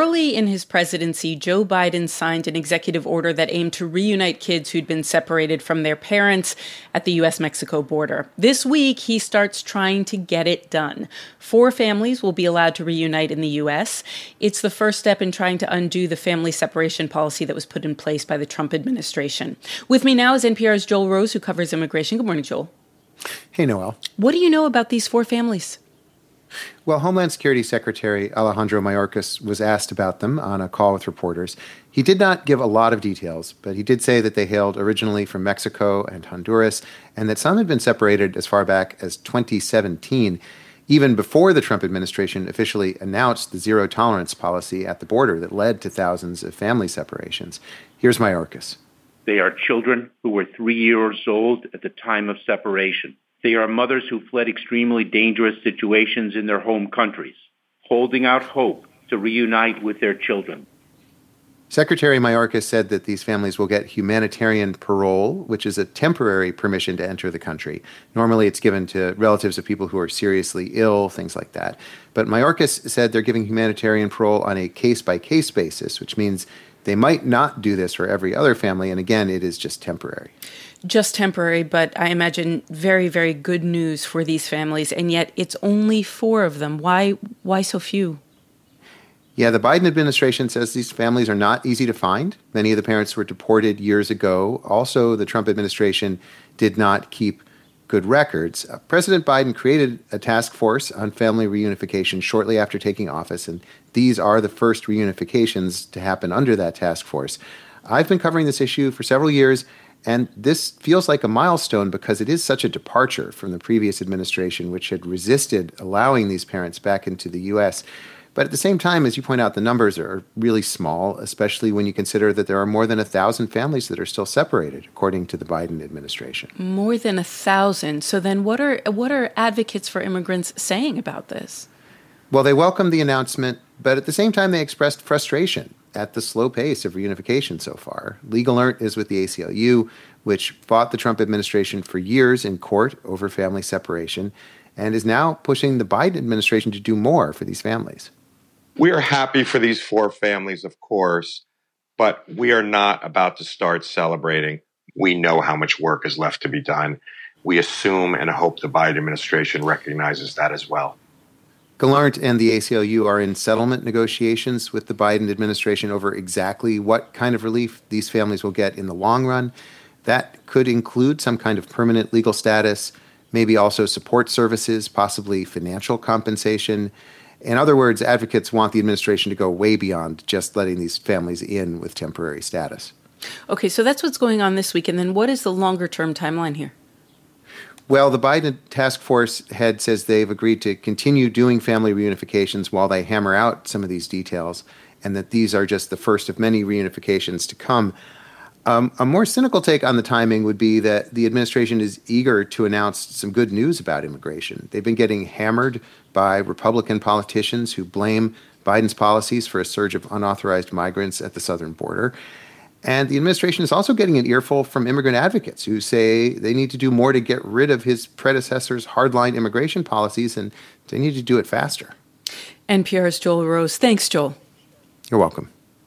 Early in his presidency, Joe Biden signed an executive order that aimed to reunite kids who'd been separated from their parents at the U.S.-Mexico border. This week, he starts trying to get it done. 4 families will be allowed to reunite in the U.S. It's the first step in trying to undo the family separation policy that was put in place by the Trump administration. With me now is NPR's Joel Rose, who covers immigration. Good morning, Joel. Hey, Noel. What do you know about these 4 families? Well, Homeland Security Secretary Alejandro Mayorkas was asked about them on a call with reporters. He did not give a lot of details, but he did say that they hailed originally from Mexico and Honduras, and that some had been separated as far back as 2017, even before the Trump administration officially announced the zero-tolerance policy at the border that led to thousands of family separations. Here's Mayorkas. They are children who were 3 years old at the time of separation. They are mothers who fled extremely dangerous situations in their home countries, holding out hope to reunite with their children. Secretary Mayorkas said that these families will get humanitarian parole, which is a temporary permission to enter the country. Normally, it's given to relatives of people who are seriously ill, things like that. But Mayorkas said they're giving humanitarian parole on a case-by-case basis, which means they might not do this for every other family, and again, it is just temporary. Just temporary, but I imagine very, very good news for these families, and yet it's only 4 of them. Why so few? Yeah, the Biden administration says these families are not easy to find. Many of the parents were deported years ago. Also, the Trump administration did not keep good records. President Biden created a task force on family reunification shortly after taking office, and these are the first reunifications to happen under that task force. I've been covering this issue for several years, and this feels like a milestone because it is such a departure from the previous administration, which had resisted allowing these parents back into the U.S. But at the same time, as you point out, the numbers are really small, especially when you consider that there are more than 1,000 families that are still separated, according to the Biden administration. More than 1,000. So then what are advocates for immigrants saying about this? Well, they welcomed the announcement, but at the same time, they expressed frustration at the slow pace of reunification so far. Legal Alert is with the ACLU, which fought the Trump administration for years in court over family separation, and is now pushing the Biden administration to do more for these families. We are happy for these 4 families, of course, but we are not about to start celebrating. We know how much work is left to be done. We assume and hope the Biden administration recognizes that as well. Gallant and the ACLU are in settlement negotiations with the Biden administration over exactly what kind of relief these families will get in the long run. That could include some kind of permanent legal status, maybe also support services, possibly financial compensation. In other words, advocates want the administration to go way beyond just letting these families in with temporary status. Okay, so that's what's going on this week. And then what is the longer-term timeline here? Well, the Biden task force head says they've agreed to continue doing family reunifications while they hammer out some of these details, and that these are just the first of many reunifications to come. A more cynical take on the timing would be that the administration is eager to announce some good news about immigration. They've been getting hammered by Republican politicians who blame Biden's policies for a surge of unauthorized migrants at the southern border. And the administration is also getting an earful from immigrant advocates who say they need to do more to get rid of his predecessor's hardline immigration policies, and they need to do it faster. NPR's Joel Rose. Thanks, Joel. You're welcome.